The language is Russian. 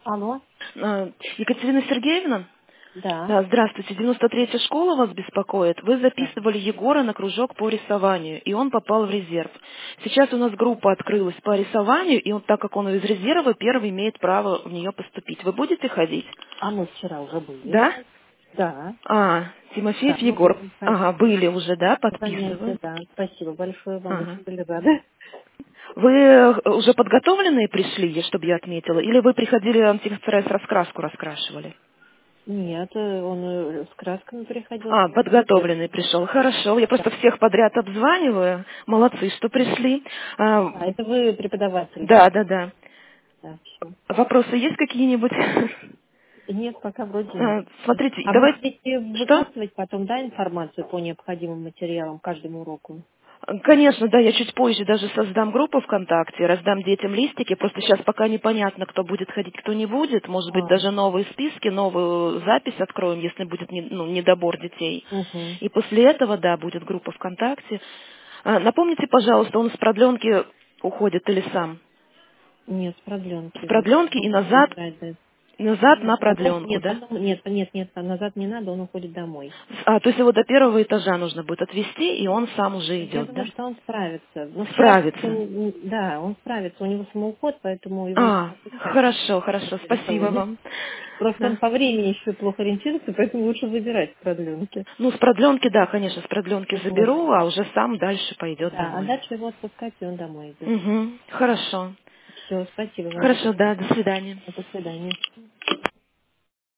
Алло, Екатерина Сергеевна? да. Да, здравствуйте. 93-я школа вас беспокоит. Вы Да. записывали Егора на кружок по рисованию, и он попал в резерв. Сейчас у нас группа открылась по рисованию, и он, так как он из резерва, первый имеет право в нее поступить. Вы будете ходить? А мы вчера уже были. Да? Да. Тимофеев Да, мы Егор. будем Ага, ходить. были уже, да, Занятия, подписываю. да. Спасибо большое вам, Ага. очень были рады. Вы уже подготовленные пришли, чтобы я отметила, или вы приходили, антифрез раскраску раскрашивали? Нет, он с красками приходил. Подготовленный пришел. Хорошо. Я Да. просто всех подряд обзваниваю. Молодцы, что пришли. А это вы преподаватель, да? Да, да, да. Да, все. Вопросы есть какие-нибудь? Нет, пока вроде нет. Смотрите, А вы давайте... будете Что? выбрасывать потом, да, информацию по необходимым материалам каждому уроку? Конечно, да, я чуть позже даже создам группу ВКонтакте, раздам детям листики, просто сейчас пока непонятно, кто будет ходить, кто не будет, может быть, даже новые списки, новую запись откроем, если будет недобор детей. Угу. И после этого, да, будет группа ВКонтакте. Напомните, пожалуйста, он с продленки уходит или сам? Нет, с С продленки. продленки и Он назад уезжает. на Нет, продленку, да? нет, назад не надо, он уходит домой. То есть его до первого этажа нужно будет отвезти, и он сам уже Я идет, думаю, да? что он справится. Но вчера, Справится. да, он справится. У него самоуход, поэтому его не отпускать. Хорошо, хорошо, спасибо вам. Просто он Да. по времени еще плохо ориентируется, поэтому лучше забирать с продленки. Ну, с продленки, да, конечно, с продленки Вот. заберу, а уже сам дальше пойдет Да, а домой. дальше его отпускать, и он домой идет. Угу, хорошо. Все, спасибо вам. Хорошо, да, до свидания. До свидания.